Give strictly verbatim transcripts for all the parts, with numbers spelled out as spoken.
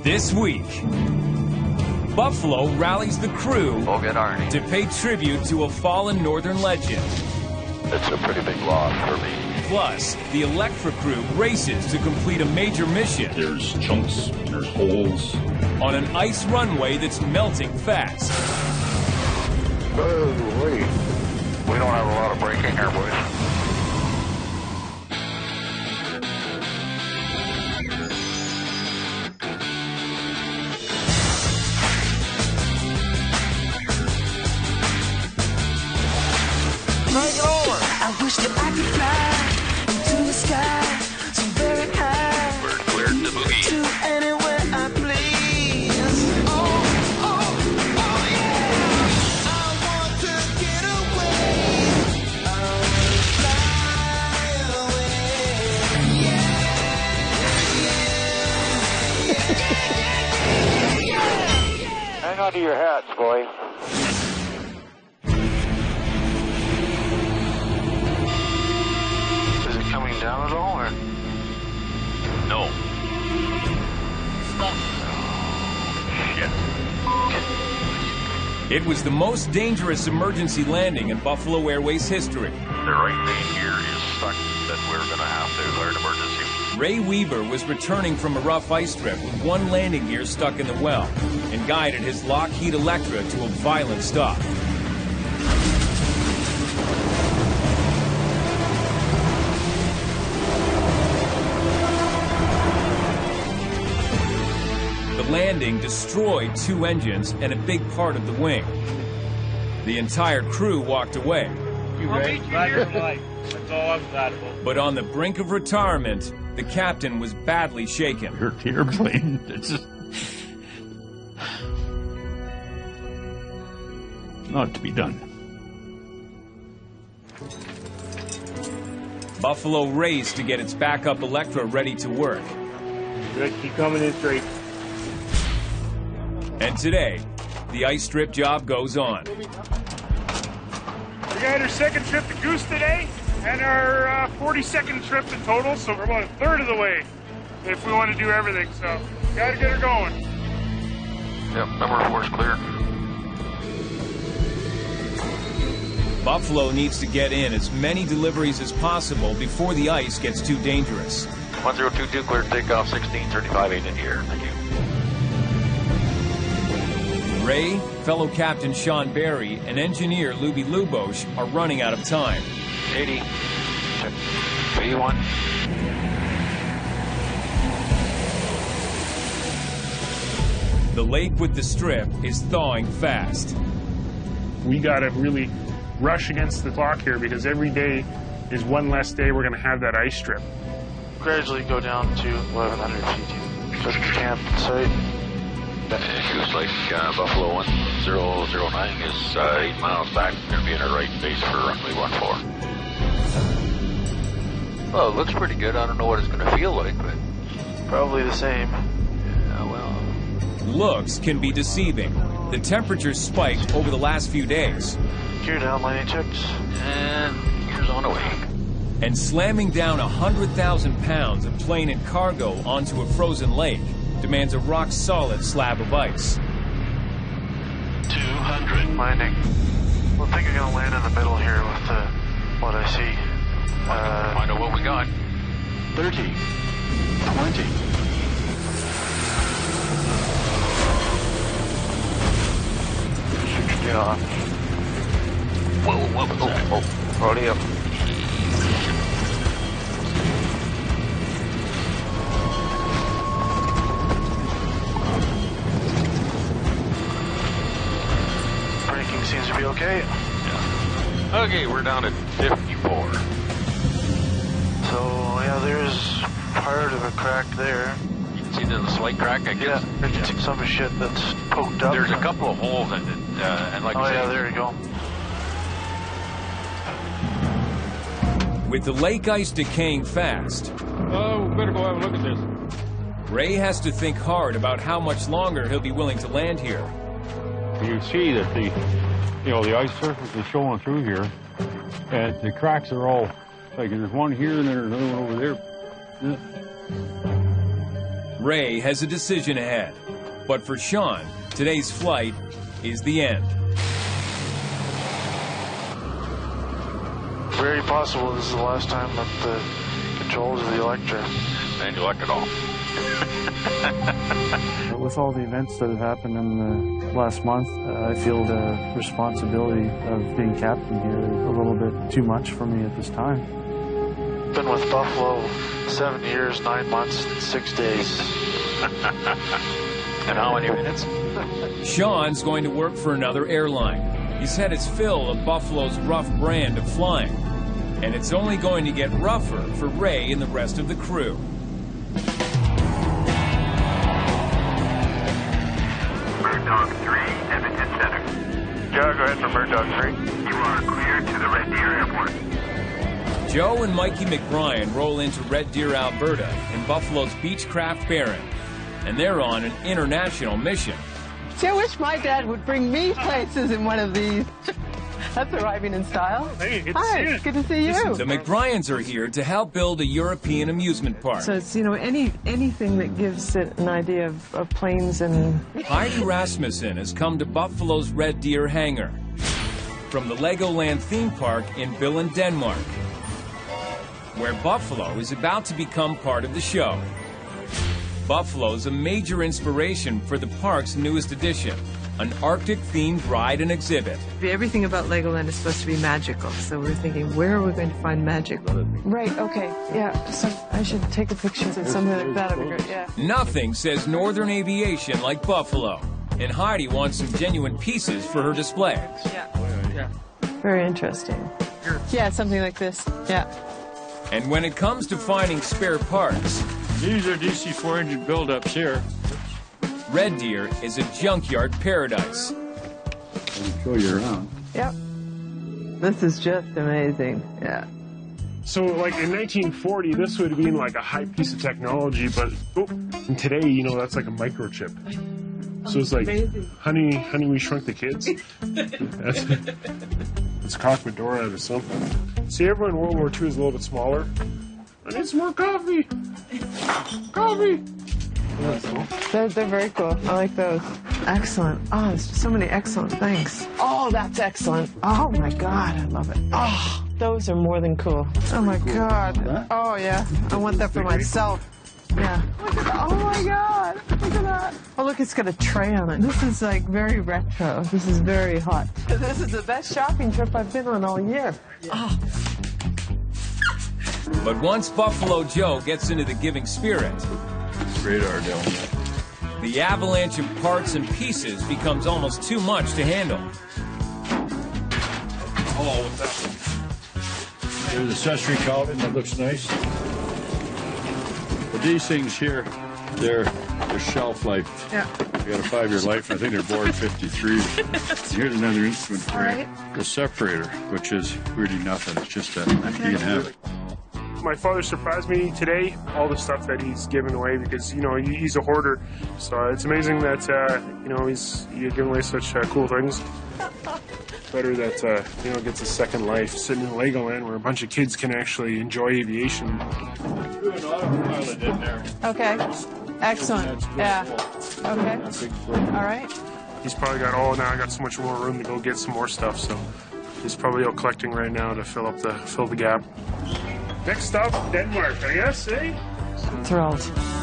This week, Buffalo rallies the crew We'll get Arnie. to pay tribute to a fallen Northern legend. It's a pretty big loss for me. Plus, the Electra crew races to complete a major mission There's chunks, there's holes. on an ice runway that's melting fast. Oh, wait. We don't have a lot of braking here, boys. Take it over. I wish that I could fly into the sky so very high. We're cleared the boogie. To anywhere I please. Oh, oh, oh yeah. I want to get away. I want to fly away. Yeah, yeah, yeah, yeah, yeah. Hang on to your hats, boys. Is it coming down at all, or? No. Stop. Shit. It was the most dangerous emergency landing in Buffalo Airways history. The right main gear is stuck that we're going to have to learn emergency. Ray Weaver was returning from a rough ice strip with one landing gear stuck in the well and guided his Lockheed Electra to a violent stop. The landing destroyed two engines and a big part of the wing. The entire crew walked away, I'll meet you here tonight. That's all I'm glad about. but on the brink of retirement, the captain was badly shaken. Hurt the airplane. It's just not to be done. Buffalo raced to get its backup Electra ready to work. Good, keep coming in straight. And today, the ice strip job goes on. We got our second trip to Goose today, and our uh, forty-second trip in total, so we're about a third of the way if we want to do everything, so gotta get her going. Yep, number four's clear. Buffalo needs to get in as many deliveries as possible before the ice gets too dangerous. one zero two two clear takeoff, sixteen thirty-five, eight in the air. Thank you. Ray, fellow captain Sean Barry, and engineer Luby Lubosh are running out of time. eighty. V one. The lake with the strip is thawing fast. We gotta really rush against the clock here because every day is one less day we're gonna have that ice strip. Gradually go down to eleven hundred feet. Just camp site. Goose Lake, uh, Buffalo one zero zero nine is uh, eight miles back. Going to be in our right base for runway one four. Well, it looks pretty good. I don't know what it's going to feel like, but Probably the same. yeah, well, Looks can be deceiving. The temperatures spiked over the last few days, Gear down, landing checks. and here's on the way. and slamming down one hundred thousand pounds of plane and cargo onto a frozen lake demands a rock-solid slab of ice. two hundred. Landing. I think I'm gonna land in the middle here with uh, what I see. Uh, Find out what we got. thirty. twenty. Yeah. Whoa, what was that? Oh, already up. Braking seems to be okay. Okay, we're down at fifty-four. So, yeah, there's part of a crack there. You can see there's a slight crack, I Yeah, guess. there's some shit that's poked up. There's a couple of holes in it, uh, and like Oh, I yeah, say, there you go. With the lake ice decaying fast, Oh, we better go have a look at this. Ray has to think hard about how much longer he'll be willing to land here. You see that the, you know, the ice surface is showing through here, and the cracks are all, like there's one here and there's another one over there. Yeah. Ray has a decision ahead. But for Sean, today's flight is the end. Very possible this is the last time that the controls of the Electra. And you like it all. With all the events that have happened in the last month, uh, I feel the responsibility of being captain here is a little bit too much for me at this time. Been with Buffalo seven years, nine months, and six days. And how many minutes? Sean's going to work for another airline. He's had his fill of Buffalo's rough brand of flying. And it's only going to get rougher for Ray and the rest of the crew. Bird Dog three, Edmonton Center. Yeah, go ahead for Bird Dog three. You are clear to the Red Deer Airport. Joe and Mikey McBrien roll into Red Deer, Alberta in Buffalo's Beechcraft Baron. And they're on an international mission. See, I wish my dad would bring me places in one of these. That's arriving in style. Hey, good to Hi, see you. good to see you. The McBriens are here to help build a European amusement park. So it's, you know, any anything that gives it an idea of, of planes and... Heidi Rasmussen has come to Buffalo's Red Deer hangar from the Legoland theme park in Billund, Denmark, where Buffalo is about to become part of the show. Buffalo's a major inspiration for the park's newest addition, an Arctic-themed ride and exhibit. Everything about Legoland is supposed to be magical, so we're thinking, where are we going to find magic? Right, okay, yeah, so I should take a picture of something like that, that'd be great, yeah. Nothing says Northern Aviation like Buffalo, and Heidi wants some genuine pieces for her display. Yeah, yeah. Very interesting. Yeah, something like this, yeah. And when it comes to finding spare parts, These are D C four engine buildups here. Red Deer is a junkyard paradise. I'll show you around. Yep. This is just amazing, yeah. So, like in nineteen forty, this would have been like a high piece of technology, but oh, and today, you know, that's like a microchip. So it's like, Amazing. honey, honey, we shrunk the kids. That's, it's cockpit door out of something. See, everyone in World War Two is a little bit smaller. I need some more coffee. Coffee. They're, they're very cool. I like those. Excellent. Oh, there's so many excellent things. Oh, that's excellent. Oh, my God. I love it. Oh, those are more than cool. Oh, my God. Oh, yeah. I want that for myself. Yeah. Look at that. Oh, my God. Look at that. Oh, look, it's got a tray on it. This is, like, very retro. This is very hot. This is the best shopping trip I've been on all year. Oh. But once Buffalo Joe gets into the giving spirit, Radar down there. the avalanche of parts and pieces becomes almost too much to handle. Oh, what's that one? There's an accessory cabin that looks nice. But these things here, they're, they're shelf life. Yeah. They got a five-year life. I think they're board fifty-three. Here's another instrument for All you. right. The separator, which is really nothing. It's just a you can have it. My father surprised me today, all the stuff that he's given away, because, you know, he, he's a hoarder. So it's amazing that, uh, you know, he's, he's giving away such uh, cool things. Better that, uh, you know, gets a second life sitting in Legoland where a bunch of kids can actually enjoy aviation. Do an autopilot in there. Okay. Excellent. Yeah. Okay. All right. He's probably got, oh, now I got so much more room to go get some more stuff. So he's probably out collecting right now to fill up the, fill the gap. Next stop, Denmark, I guess, eh? Thrilled.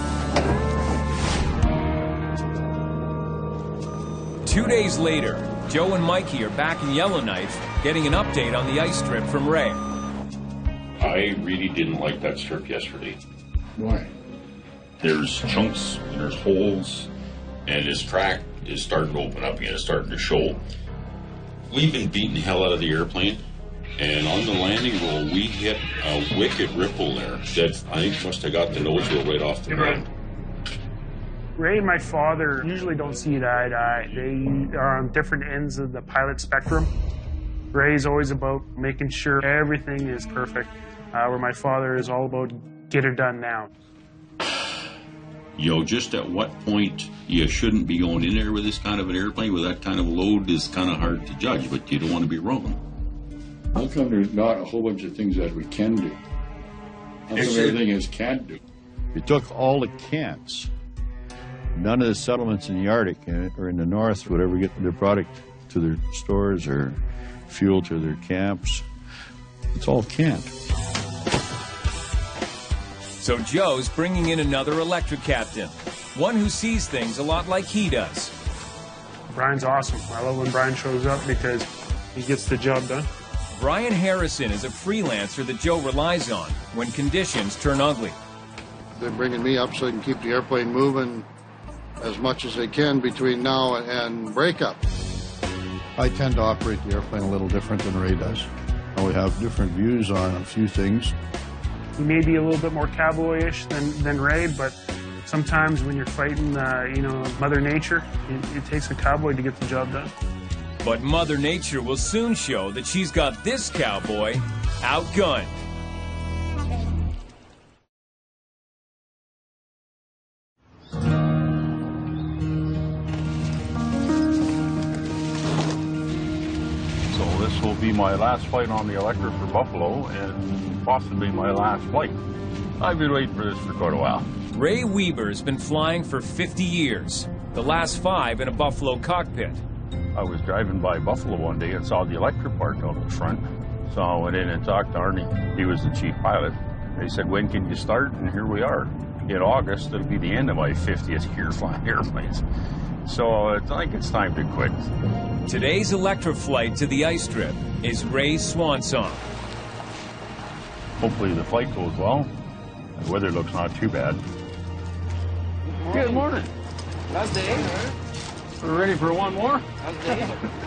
Two days later, Joe and Mikey are back in Yellowknife getting an update on the ice strip from Ray. I really didn't like that strip yesterday. Why? There's chunks and there's holes, and this track is starting to open up again. It's starting to show. We've been beating the hell out of the airplane, and on the landing roll, we hit a wicked ripple there that I think must have got the nose wheel right off the ground. Ray and my father usually don't see it eye to eye. They are on different ends of the pilot spectrum. Ray's always about making sure everything is perfect, uh, where my father is all about get it done now. You know, just at what point you shouldn't be going in there with this kind of an airplane with that kind of load is kind of hard to judge, but you don't want to be wrong. How come there's not a whole bunch of things that we can do? How come everything is can't do? We took all the can'ts None of the settlements in the Arctic or in the north would ever get their product to their stores or fuel to their camps. It's all canned. So Joe's bringing in another electric captain, one who sees things a lot like he does. Brian's awesome. I love when Brian shows up because he gets the job done. Brian Harrison is a freelancer that Joe relies on when conditions turn ugly. They're bringing me up so I can keep the airplane moving as much as they can between now and breakup. I tend to operate the airplane a little different than Ray does. We have different views on a few things. He may be a little bit more cowboyish than, than Ray, but sometimes when you're fighting, uh, you know, Mother Nature, it, it takes a cowboy to get the job done. But Mother Nature will soon show that she's got this cowboy outgunned. So this will be my last flight on the Electra for Buffalo and possibly my last flight. I've been waiting for this for quite a while. Ray Weaver's been flying for fifty years, the last five in a Buffalo cockpit. I was driving by Buffalo one day and saw the Electra parked out in front. So I went in and talked to Arnie. He was the chief pilot. They said, when can you start? And here we are. In August, it'll be the end of my fiftieth year flying airplanes. So I think it's time to quit. Today's Electra flight to the ice strip is Ray's swan song. Hopefully the flight goes well. The weather looks not too bad. Good morning. Last day. We're ready for one more? Last day.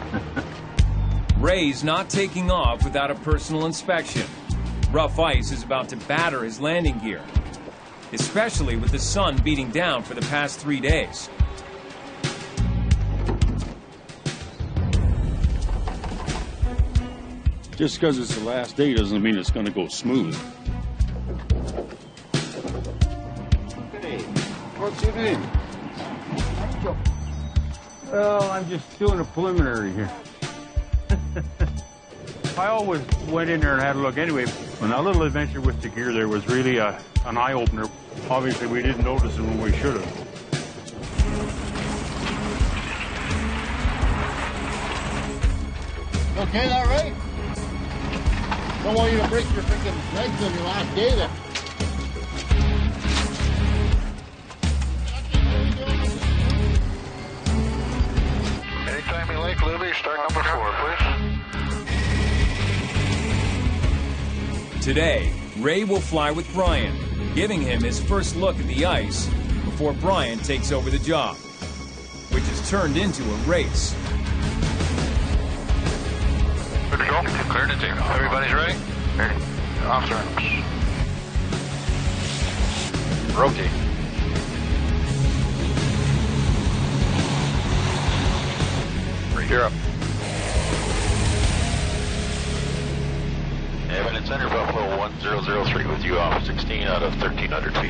Ray's not taking off without a personal inspection. Rough ice is about to batter his landing gear, especially with the sun beating down for the past three days. Just because it's the last day doesn't mean it's going to go smooth. Hey, what's your name? Well, I'm just doing a preliminary here. I always went in there and had a look anyway. On that little adventure with the gear, there was really a, an eye-opener. Obviously, we didn't notice it when we should have. Okay, all right. Don't want you to break your freaking legs on your last day then. Anytime you like, Libby, start number four, please. Today, Ray will fly with Brian, giving him his first look at the ice before Brian takes over the job, which has turned into a race. Good to go. Clear to take off. Everybody's ready? Ready. Off turns. Rotate. Right here up. Evan, Center Buffalo one zero zero three with you off sixteen out of thirteen hundred feet.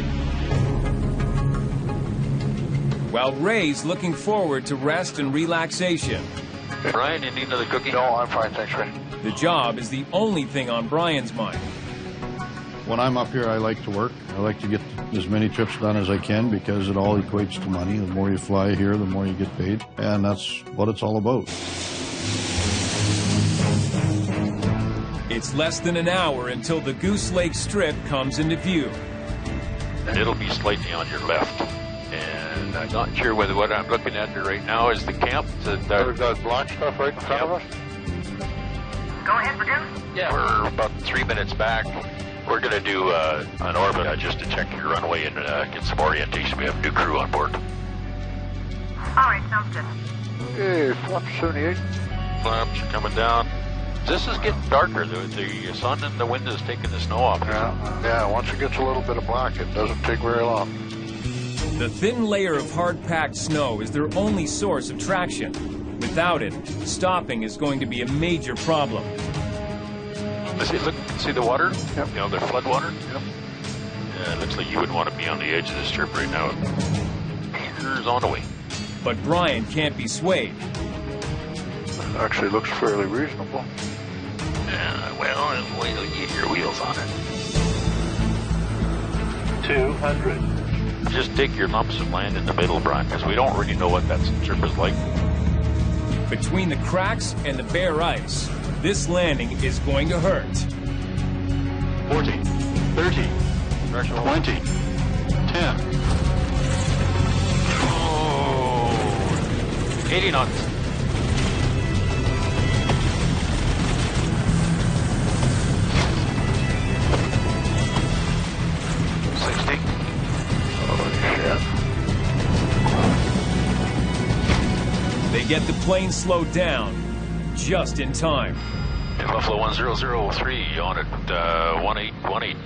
While Ray's looking forward to rest and relaxation. Brian, you need another cookie? No, I'm fine, thanks, Ray. The job is the only thing on Brian's mind. When I'm up here, I like to work. I like to get as many trips done as I can because it all equates to money. The more you fly here, the more you get paid. And that's what it's all about. It's less than an hour until the Goose Lake Strip comes into view. And it'll be slightly on your left. And I'm not sure whether what I'm looking at right now is the camp. That, uh, There's that black stuff right in front of us? Go ahead, Purdue. Yeah. We're about three minutes back. We're going to do uh, an orbit uh, just to check your runway and uh, get some orientation. We have a new crew on board. All right, sounds good. Hey, flaps seventy-eight. Flaps are coming down. This is getting darker. The, the sun and the wind is taking the snow off. Yeah, yeah, once it gets a little bit of black, it doesn't take very long. The thin layer of hard-packed snow is their only source of traction. Without it, stopping is going to be a major problem. See, look, see the water? Yep. You know, the flood water? Yep. Yeah, it looks like you would want to be on the edge of the strip right now. Here's on the way. But Brian can't be swayed. Actually looks fairly reasonable. Yeah, well, wait till you get your wheels on it. two hundred. Just dig your lumps of land in the middle, Brian, because we don't really know what that strip is like. Between the cracks and the bare ice, this landing is going to hurt. forty, thirty, twenty, ten. Oh, eighty knots. sixty. They get the plane slowed down just in time. And Buffalo one zero zero three on it, uh, one eight one eight.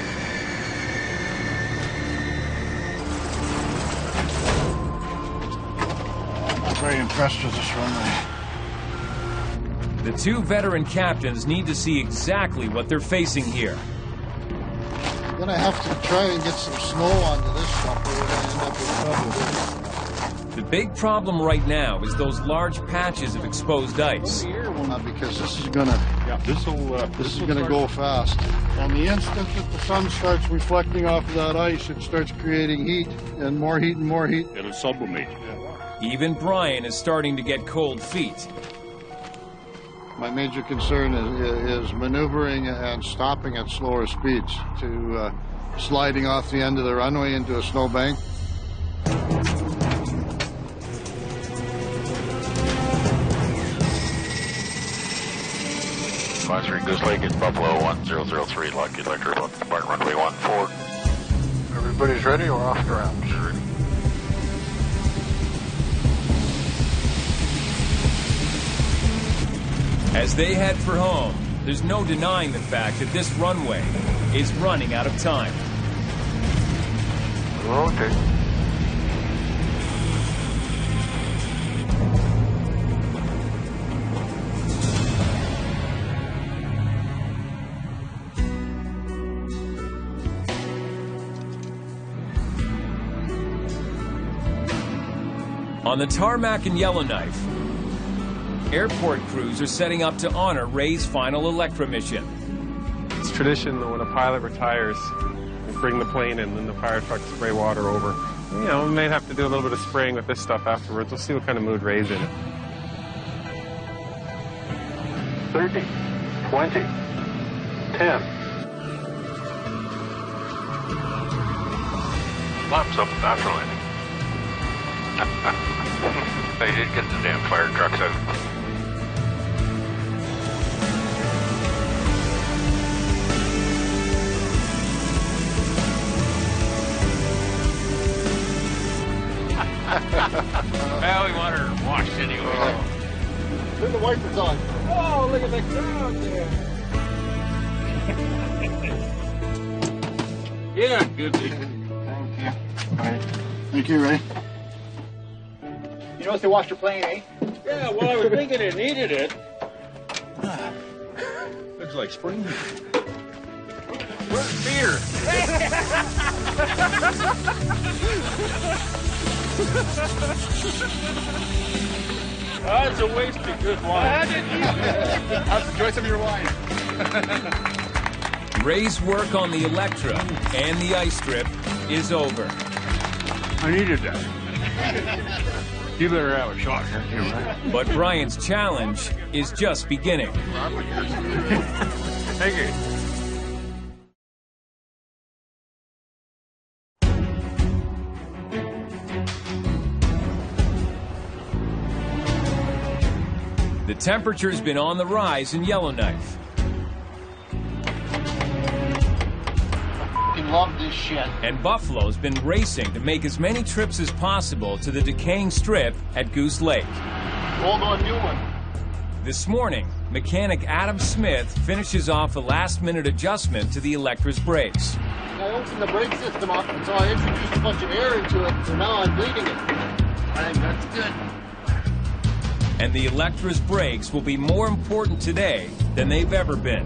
I'm very impressed with this runway. The two veteran captains need to see exactly what they're facing here. We're gonna have to try and get some snow onto this stuff, or we're gonna end up with trouble. The big problem right now is those large patches of exposed ice. Not because this is gonna, Yeah, this will. Uh, this is gonna go fast. And the instant that the sun starts reflecting off of that ice, it starts creating heat, and more heat and more heat. It'll sublimate. Even Brian is starting to get cold feet. My major concern is, is maneuvering and stopping at slower speeds to uh, sliding off the end of the runway into a snowbank. Advisory Goose Lake is Buffalo one zero zero three, Lockheed Electric, Martin runway one four. Everybody's ready or off the ground? As they head for home, there's no denying the fact that this runway is running out of time. Okay. On the tarmac in Yellowknife, airport crews are setting up to honor Ray's final Electra mission. It's tradition that when a pilot retires, we bring the plane in, and the fire truck spray water over. You know, we may have to do a little bit of spraying with this stuff afterwards. We'll see what kind of mood Ray's in. thirty, twenty, ten. Laps up after landing. They did get the damn fire trucks out. Well, we want her washed anyway. Turn the wipers on. Oh, look at the crowd there. Yeah, good. Thank you. Thank you, Ray. You noticed they washed your plane, eh? Yeah, well, I was thinking it needed it. Looks like spring. Where's beer? That's a waste of good wine. I'll enjoy some of your wine. Ray's work on the Electra and the ice strip is over. I needed that. You better have a shot here, too, right? But Brian's challenge is just beginning. Thank you. The temperature's been on the rise in Yellowknife. I love this shit. And Buffalo's been racing to make as many trips as possible to the decaying strip at Goose Lake. Hold on, new one. This morning, mechanic Adam Smith finishes off a last-minute adjustment to the Electra's brakes. I opened the brake system up, and so I introduced a bunch of air into it, so now I'm bleeding it. I think that's good. And the Electra's brakes will be more important today than they've ever been.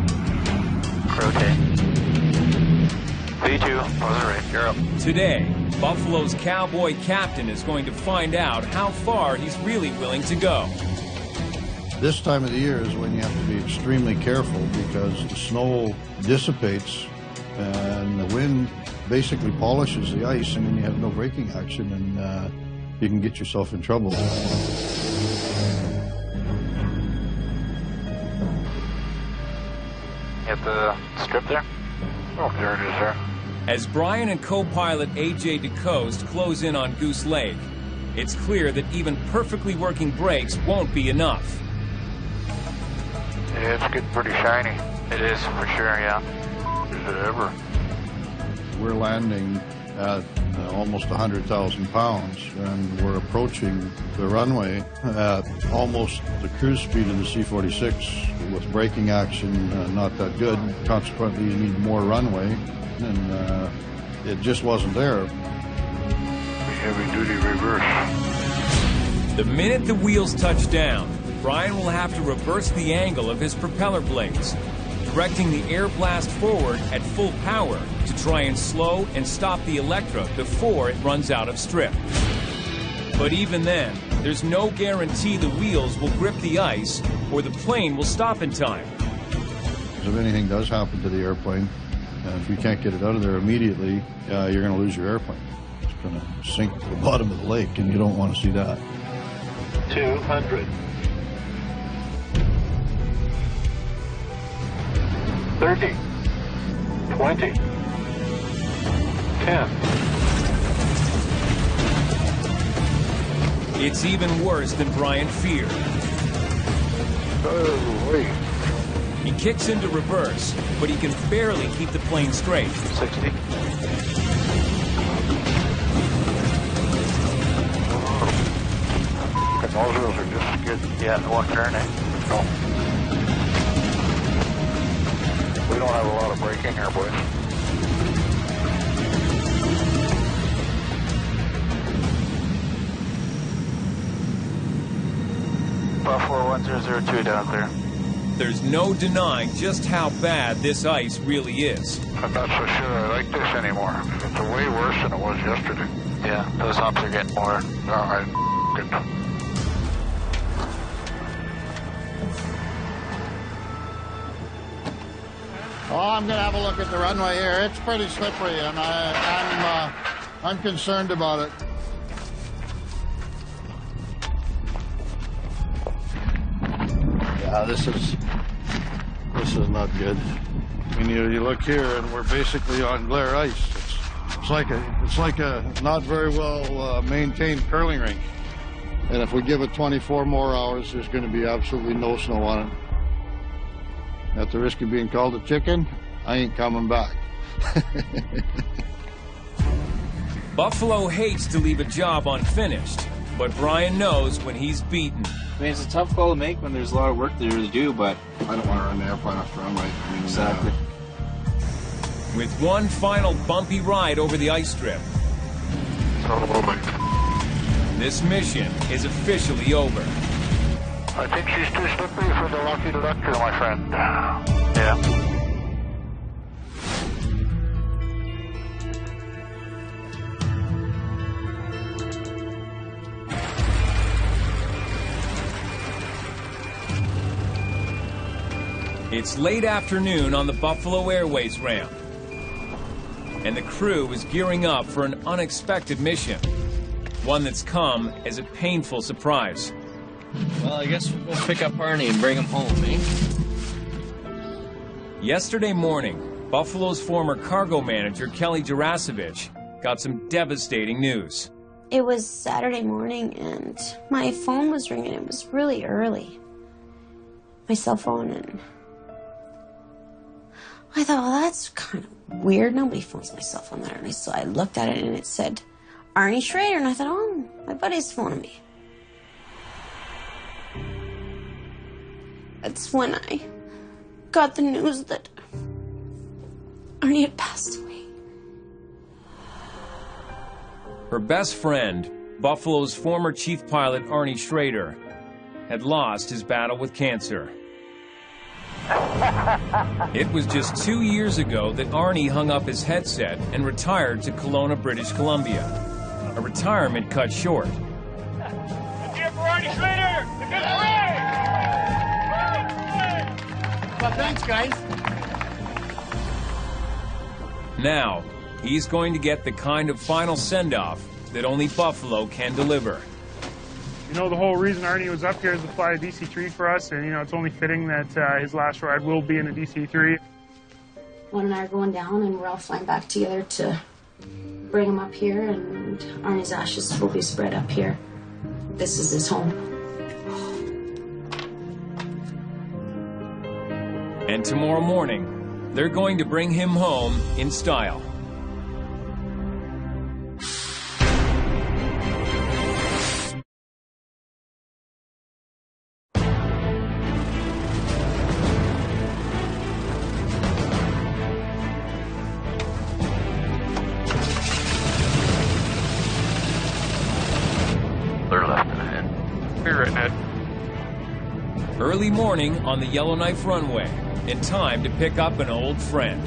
Okay. V two, on the right, you're up. Today, Buffalo's cowboy captain is going to find out how far he's really willing to go. This time of the year is when you have to be extremely careful because the snow dissipates and the wind basically polishes the ice, and then you have no braking action, and uh, you can get yourself in trouble. At the strip there? Oh, there it is there. As Brian and co-pilot A J DeCoste close in on Goose Lake, it's clear that even perfectly working brakes won't be enough. Yeah, it's getting pretty shiny. It is, for sure, yeah. Is it ever? We're landing at uh, almost one hundred thousand pounds, and we're approaching the runway at almost the cruise speed of the C forty-six with braking action uh, not that good. Consequently, you need more runway, and uh, it just wasn't there. Heavy-duty reverse. The minute the wheels touch down, Brian will have to reverse the angle of his propeller blades, directing the air blast forward at full power to try and slow and stop the Electra before it runs out of strip. But even then, there's no guarantee the wheels will grip the ice or the plane will stop in time. If anything does happen to the airplane, and if you can't get it out of there immediately, uh, you're going to lose your airplane. It's going to sink to the bottom of the lake, and you don't want to see that. two hundred. thirty. twenty. ten. It's even worse than Brian feared. Oh, wait. He kicks into reverse, but he can barely keep the plane straight. sixty. The nozzles are just good. Yeah, in one turn, eh? No. We don't have a lot of braking here, boys. Buffalo one zero zero two down clear. There's no denying just how bad this ice really is. I'm not so sure I like this anymore. It's way worse than it was yesterday. Yeah, those humps are getting more. No, I good. Oh, I'm going to have a look at the runway here. It's pretty slippery, and I, I'm, uh, I'm concerned about it. Yeah, this is this is not good. I mean, you, you look here, and we're basically on glare ice. It's, it's like a it's like a not very well uh, maintained curling rink. And if we give it twenty-four more hours, there's going to be absolutely no snow on it. At the risk of being called a chicken, I ain't coming back. Buffalo hates to leave a job unfinished, but Brian knows when he's beaten. I mean, it's a tough call to make when there's a lot of work there to do, but I don't want to run the airplane off the runway. I mean, exactly. Uh, With one final bumpy ride over the ice strip, this mission is officially over. I think she's too slippery for the Lucky Electra, my friend. Yeah. It's late afternoon on the Buffalo Airways ramp, and the crew is gearing up for an unexpected mission, one that's come as a painful surprise. Well, I guess we'll pick up Arnie and bring him home, eh? Yesterday morning, Buffalo's former cargo manager, Kelly Jarasevich, got some devastating news. It was Saturday morning, and my phone was ringing. It was really early. My cell phone, and I thought, well, that's kind of weird. Nobody phones my cell phone that early. So I looked at it, and it said Arnie Schrader, and I thought, oh, my buddy's phoning me. That's when I got the news that Arnie had passed away. Her best friend, Buffalo's former chief pilot Arnie Schrader, had lost his battle with cancer. It was just two years ago that Arnie hung up his headset and retired to Kelowna, British Columbia. A retirement cut short. Here for Arnie Schrader! The good play! Well, thanks, guys. Now, he's going to get the kind of final send-off that only Buffalo can deliver. You know, the whole reason Arnie was up here is to fly a D C three for us, and, you know, it's only fitting that uh, his last ride will be in a D C three. One and I are going down, and we're all flying back together to bring him up here, and Arnie's ashes will be spread up here. This is his home. And tomorrow morning, they're going to bring him home in style. Early morning on the Yellowknife runway, in time to pick up an old friend.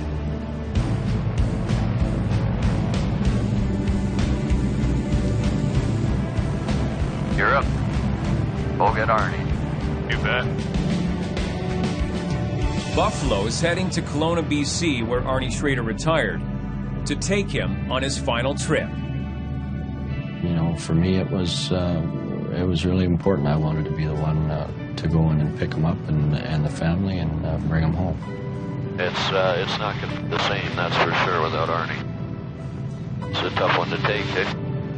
You're up. Go get Arnie. You bet. Buffalo is heading to Kelowna, B C, where Arnie Schrader retired, to take him on his final trip. You know, for me, it was uh, it was really important. I wanted to be the one uh, to go in and pick him up and and the family and uh, bring him home. It's uh, it's not gonna be the same, that's for sure, without Arnie. It's a tough one to take, eh?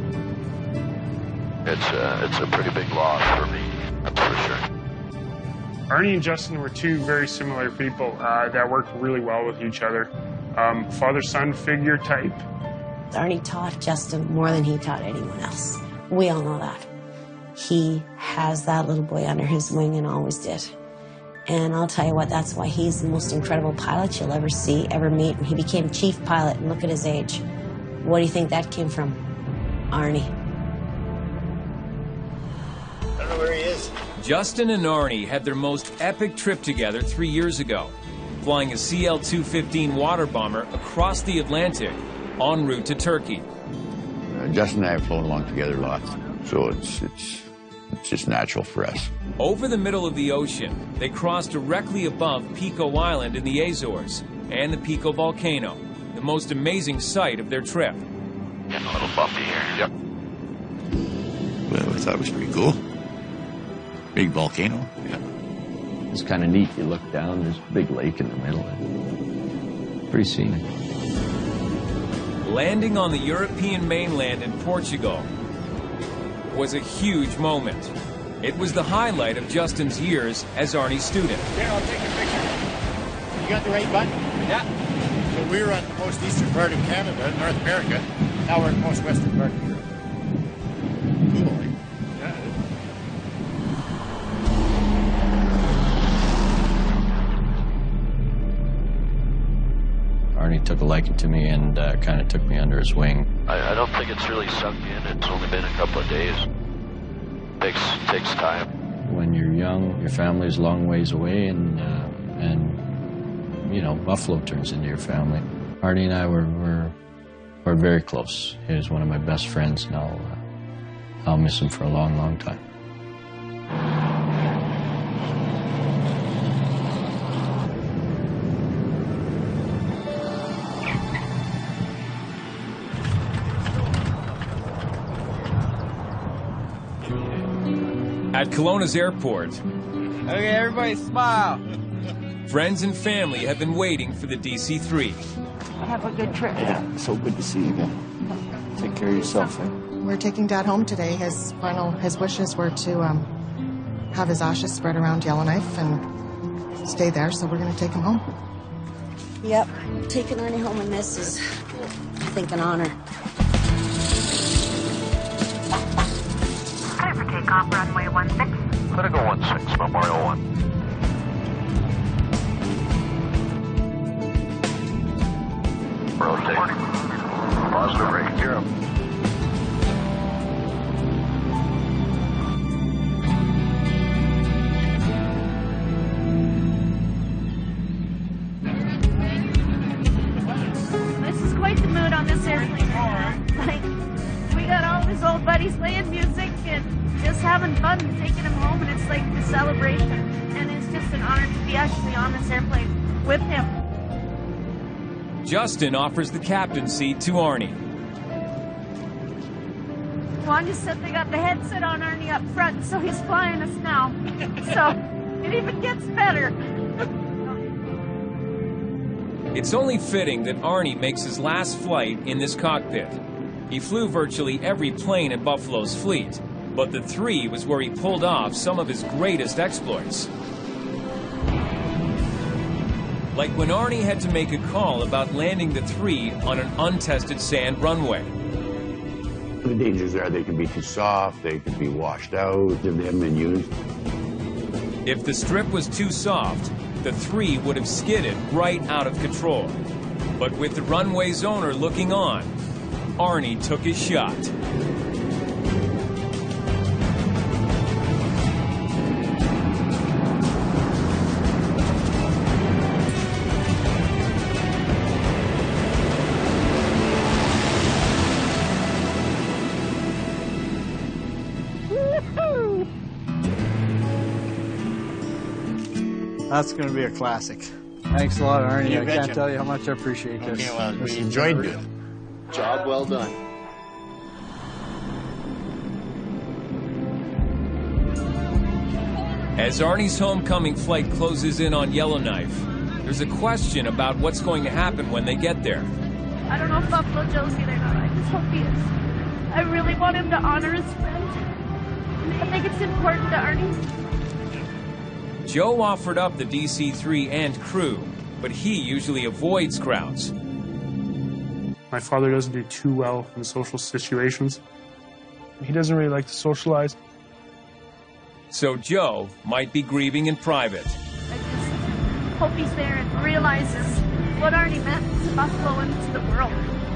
It's uh, it's a pretty big loss for me, that's for sure. Arnie and Justin were two very similar people uh, that worked really well with each other. Um, father-son figure type. Arnie taught Justin more than he taught anyone else. We all know that. He has that little boy under his wing and always did. And I'll tell you what, that's why he's the most incredible pilot you'll ever see, ever meet. And he became chief pilot, and look at his age. What do you think that came from? Arnie. I don't know where he is. Justin and Arnie had their most epic trip together three years ago, flying a C L two fifteen water bomber across the Atlantic en route to Turkey. Uh, Justin and I have flown along together lots, so it's, it's, it's just natural for us. Over the middle of the ocean, they crossed directly above Pico Island in the Azores and the Pico volcano, the most amazing sight of their trip. Getting a little bumpy here. Yep. Well, I thought it was pretty cool. Big volcano. Yeah. It's kind of neat. You look down, there's a big lake in the middle. Pretty scenic. Landing on the European mainland in Portugal was a huge moment. It was the highlight of Justin's years as Arnie's student. Here, I'll take a picture. You got the right button? Yeah. So we were on the most eastern part of Canada, North America. Now we're in the most western part of Europe. Cool. Yeah. Arnie took a liking to me and uh, kind of took me under his wing. I, I don't think it's really sunk in. It's only been a couple of days. Takes takes time. When you're young, your family's a long ways away, and uh, and you know, Buffalo turns into your family. Arnie and I were were, were very close. He was one of my best friends, and I'll uh, I'll miss him for a long, long time. At Kelowna's airport, okay, everybody smile. Friends and family have been waiting for the D C three. Have a good trip. Yeah, so good to see you again. Take care of yourself, eh? We're taking Dad home today. His final, his wishes were to um, have his ashes spread around Yellowknife and stay there, so we're going to take him home. Yep, taking Arnie home in this is, I think, an honor. Clear for takeoff, runway one six. Let it go one six, Memorial one. Rotate. Positive rate, gear up. he's playing music and just having fun and taking him home, and it's like the celebration. And it's just an honor to be actually on this airplane with him. Justin offers the captain's seat to Arnie. Juan just said they got the headset on Arnie up front, so he's flying us now. So it even gets better. It's only fitting that Arnie makes his last flight in this cockpit. He flew virtually every plane in Buffalo's fleet, but the three was where he pulled off some of his greatest exploits. Like when Arnie had to make a call about landing the three on an untested sand runway. The dangers are they can be too soft, they can be washed out if they haven't been used. If the strip was too soft, the three would have skidded right out of control. But with the runway's owner looking on, Arnie took his shot. That's going to be a classic. Thanks a lot, Arnie. You I betcha. can't tell you how much I appreciate this. Okay, well, This we is enjoyed great. it. Job well done. As Arnie's homecoming flight closes in on Yellowknife, there's a question about what's going to happen when they get there. I don't know if Buffalo Joe's either or not. I just hope he is. I really want him to honor his friend. I think it's important to Arnie. Joe offered up the D C three and crew, but he usually avoids crowds. My father doesn't do too well in social situations. He doesn't really like to socialize. So Joe might be grieving in private. I just hope he's there and realizes what Arnie meant to Buffalo and to the world.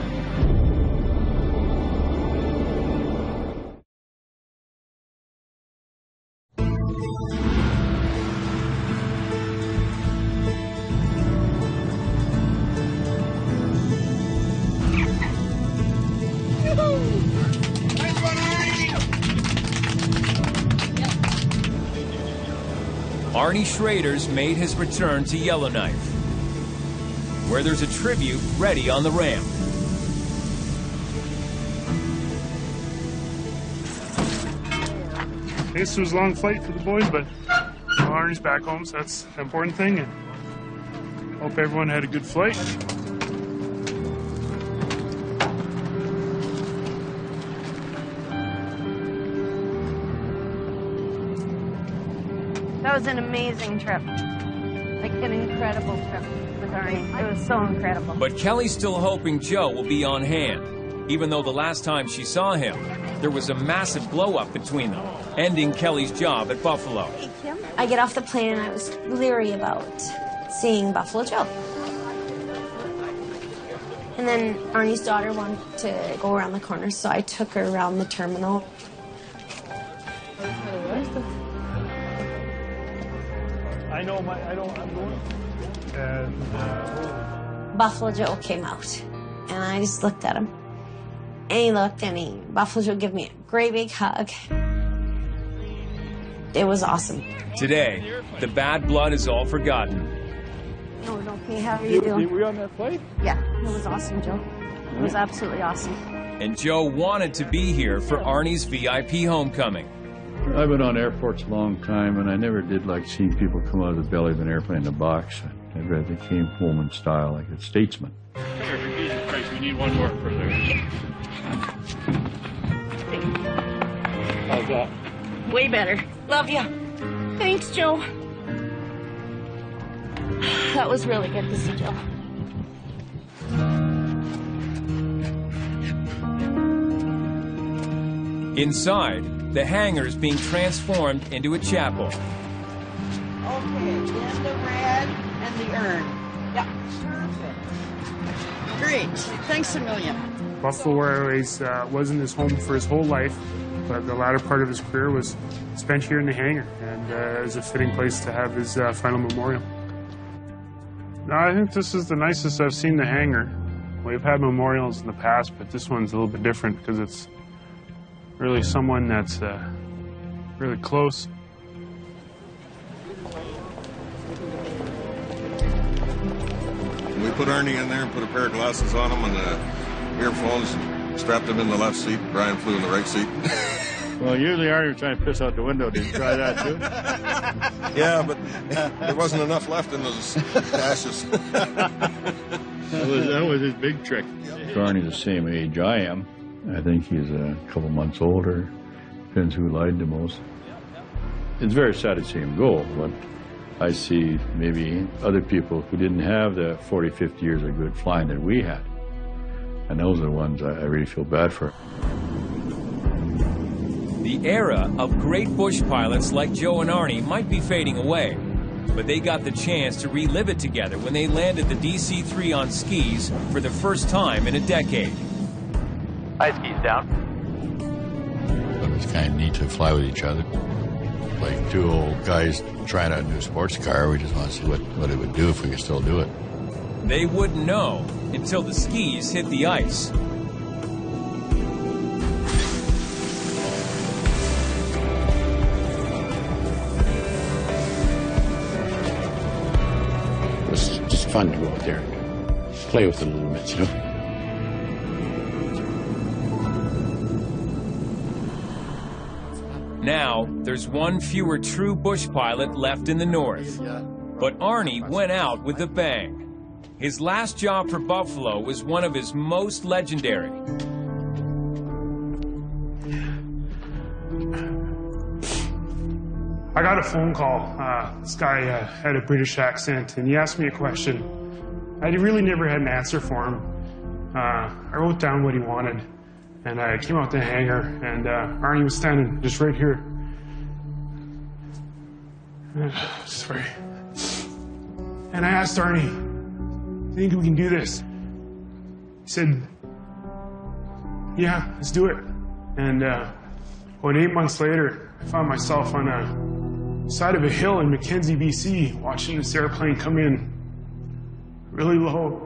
Arnie Schrader's made his return to Yellowknife, where there's a tribute ready on the ramp. This was a long flight for the boys, but well, Arnie's back home, so that's the important thing. And hope everyone had a good flight. That was an amazing trip. Like an incredible trip with Arnie. It was so incredible. But Kelly's still hoping Joe will be on hand, even though the last time she saw him, there was a massive blow-up between them, ending Kelly's job at Buffalo. I get off the plane and I was leery about seeing Buffalo Joe. And then Arnie's daughter wanted to go around the corner, so I took her around the terminal. I know my, I don't, I'm going. And, uh, Buffalo Joe came out, and I just looked at him. And he looked, and he, Buffalo Joe gave me a great big hug. It was awesome. Today, the bad blood is all forgotten. Oh, okay, how are you doing? Were you on that flight? Yeah, it was awesome, Joe. It was absolutely awesome. And Joe wanted to be here for Arnie's V I P homecoming. I've been on airports a long time, and I never did like seeing people come out of the belly of an airplane in a box. I rather came home in style like a statesman. Come here, for Jesus Christ, we need one more further. How's that? Way better. Love you. Thanks, Joe. That was really good to see Joe. Inside, the hangar's being transformed into a chapel. Okay, then the red and the urn. Yeah, perfect. Great. Thanks a million. Buffalo Airways uh, wasn't his home for his whole life, but the latter part of his career was spent here in the hangar, and uh, it was a fitting place to have his uh, final memorial. No, I think this is the nicest I've seen the hangar. We've had memorials in the past, but this one's a little bit different because it's really someone that's uh, really close. We put Arnie in there and put a pair of glasses on him and the earphones, strapped him in the left seat. Brian flew in the right seat. Well, usually Arnie was trying to piss out the window. Did you try that too? Yeah, but there wasn't enough left in those ashes. That was, that was his big trick. Arnie's the same age I am. I think he's a couple months older. Depends who lied the most. It's very sad to see him go, but I see maybe other people who didn't have the forty, fifty years of good flying that we had. And those are the ones I, I really feel bad for. The era of great bush pilots like Joe and Arnie might be fading away, but they got the chance to relive it together when they landed the D C three on skis for the first time in a decade. Hi, skis down. It was kind of neat to fly with each other. Like two old guys trying out a new sports car. We just want to see what, what it would do if we could still do it. They wouldn't know until the skis hit the ice. It was just fun to go out there and play with it a little bit, you know. Now, there's one fewer true bush pilot left in the north. But Arnie went out with a bang. His last job for Buffalo was one of his most legendary. I got a phone call. Uh, this guy uh, had a British accent, and he asked me a question. I really never had an answer for him. Uh, I wrote down what he wanted, and I came out to the hangar, and uh, Arnie was standing just right here. Sorry. And I asked Arnie, "Do you think we can do this?" He said, "Yeah, let's do it." And uh, about eight months later, I found myself on a side of a hill in Mackenzie, B C, watching this airplane come in really low.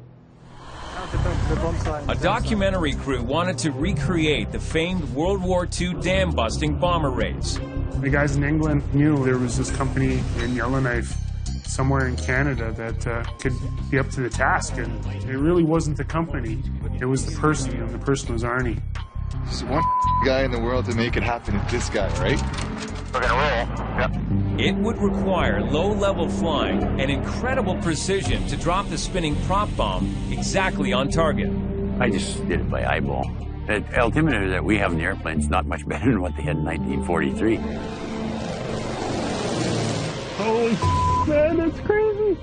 A documentary crew wanted to recreate the famed World War Two dam-busting bomber race. The guys in England knew there was this company in Yellowknife somewhere in Canada that uh, could be up to the task, and it really wasn't the company, it was the person, and the person was Arnie. There's one guy in the world to make it happen, it's this guy, right? We're gonna roll. Yep. It would require low-level flying and incredible precision to drop the spinning prop bomb exactly on target. I just did it by eyeball. The altimeter that we have in the airplane is not much better than what they had in nineteen forty-three. Holy man, that's crazy.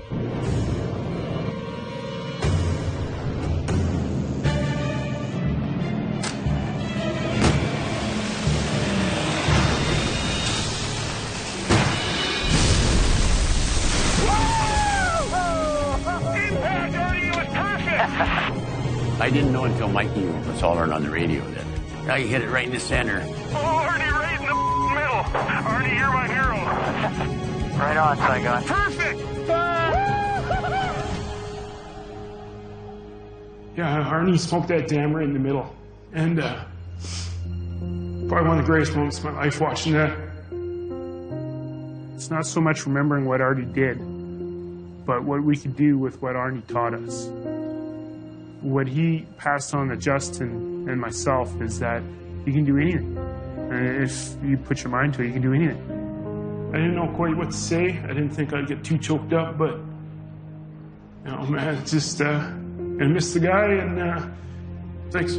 I didn't know until Mikey was hollering on the radio that I hit it right in the center. Oh, Arnie, right in the middle. Arnie, you're my hero. Right on, Saigon. Perfect! Yeah, Arnie smoked that dam right in the middle. And uh, probably one of the greatest moments of my life watching that. It's not so much remembering what Arnie did, but what we could do with what Arnie taught us. What he passed on to Justin and myself is that you can do anything. And if you put your mind to it, you can do anything. I didn't know quite what to say. I didn't think I'd get too choked up, but, you know, man, it's just, uh, I miss the guy, and, uh, thanks.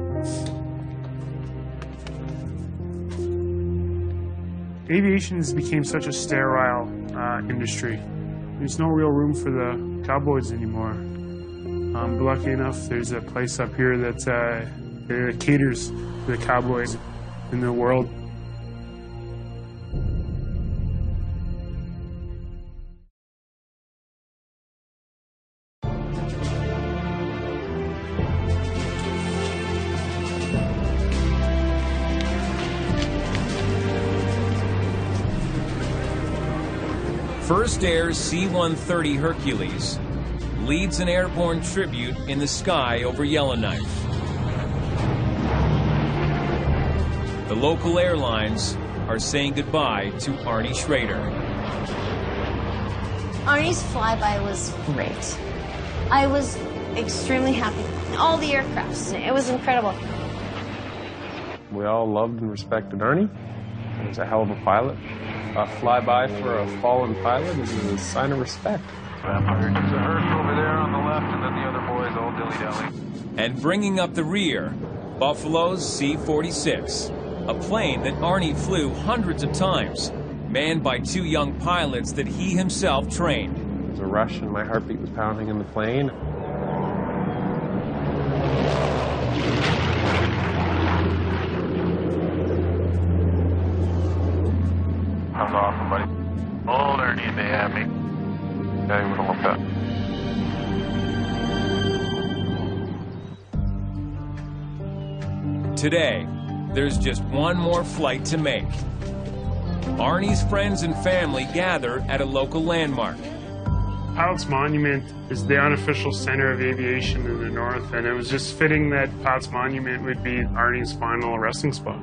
Aviation has become such a sterile uh, industry. There's no real room for the cowboys anymore. Um, but lucky enough, there's a place up here that uh, caters to the cowboys in the world. First Air's C one thirty Hercules leads an airborne tribute in the sky over Yellowknife. local airlines are saying goodbye to Arnie Schrader. Arnie's flyby was great. I was extremely happy. All the aircrafts, it was incredible. We all loved and respected Arnie. He was a hell of a pilot. A flyby for a fallen pilot is a sign of respect. There's a hearse over there on the left, and then the other boys all dilly-dally. And bringing up the rear, Buffalo's C forty-six, a plane that Arnie flew hundreds of times, manned by two young pilots that he himself trained. There was a rush and my heartbeat was pounding in the plane. That was awesome, buddy. Old Ernie and they have me. Yeah, you would have looked up. Today, there's just one more flight to make. Arnie's friends and family gather at a local landmark. Pilots Monument is the unofficial center of aviation in the north, and it was just fitting that Pilots Monument would be Arnie's final resting spot.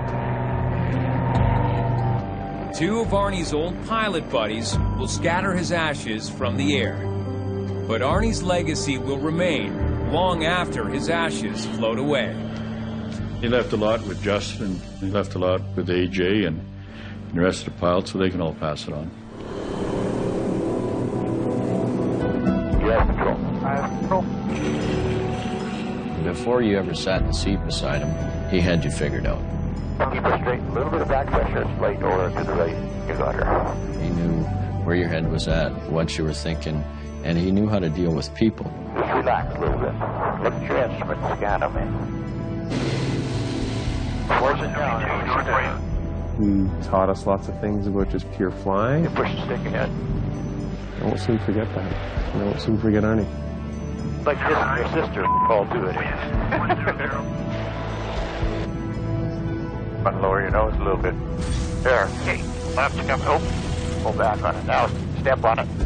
Two of Arnie's old pilot buddies will scatter his ashes from the air. But Arnie's legacy will remain long after his ashes float away. He left a lot with Justin, he left a lot with A J and the rest of the pilots, so they can all pass it on. You have control. I have control. Before you ever sat in the seat beside him, he had you figured out. Keep it straight. A little bit of back pressure, right or to the right. You got her. He knew where your head was at, what you were thinking, and he knew how to deal with people. Just relax a little bit. Look at your instrument and scan them in. Force it down. North right. He taught us lots of things about just pure flying. You push the stick ahead. I won't soon forget that. I won't soon forget Arnie. Like this and your sister called to it. Lower your nose a little bit. There. Okay. Left to come. Oh. Pull back on it. Now step on it.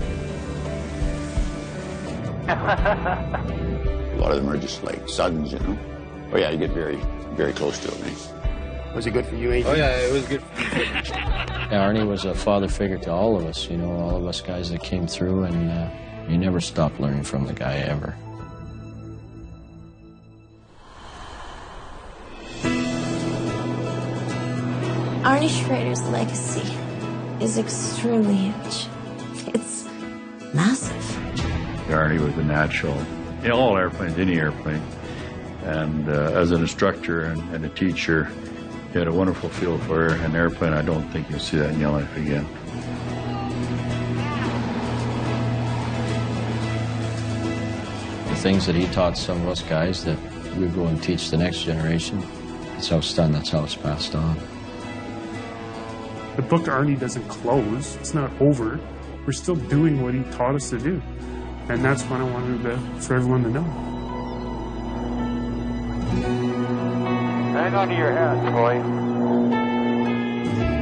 A lot of them are just like suddens, you know. Oh yeah, you get very, very close to it. Eh? Was it good for you, A J? Oh yeah, it was good. Yeah, Arnie was a father figure to all of us, you know, all of us guys that came through, and uh, you never stopped learning from the guy ever. Arnie Schrader's legacy is extremely huge. It's massive. Arnie was a natural in all airplanes, any airplane. And uh, as an instructor and, and a teacher, he had a wonderful feel for an airplane. I don't think you'll see that in Yellowknife again. The things that he taught some of us guys that we go and teach the next generation, it's how it's done, that's how it's passed on. The book Arnie doesn't close. It's not over. We're still doing what he taught us to do. And that's what I wanted to, for everyone to know. Hang on to your hats, boy.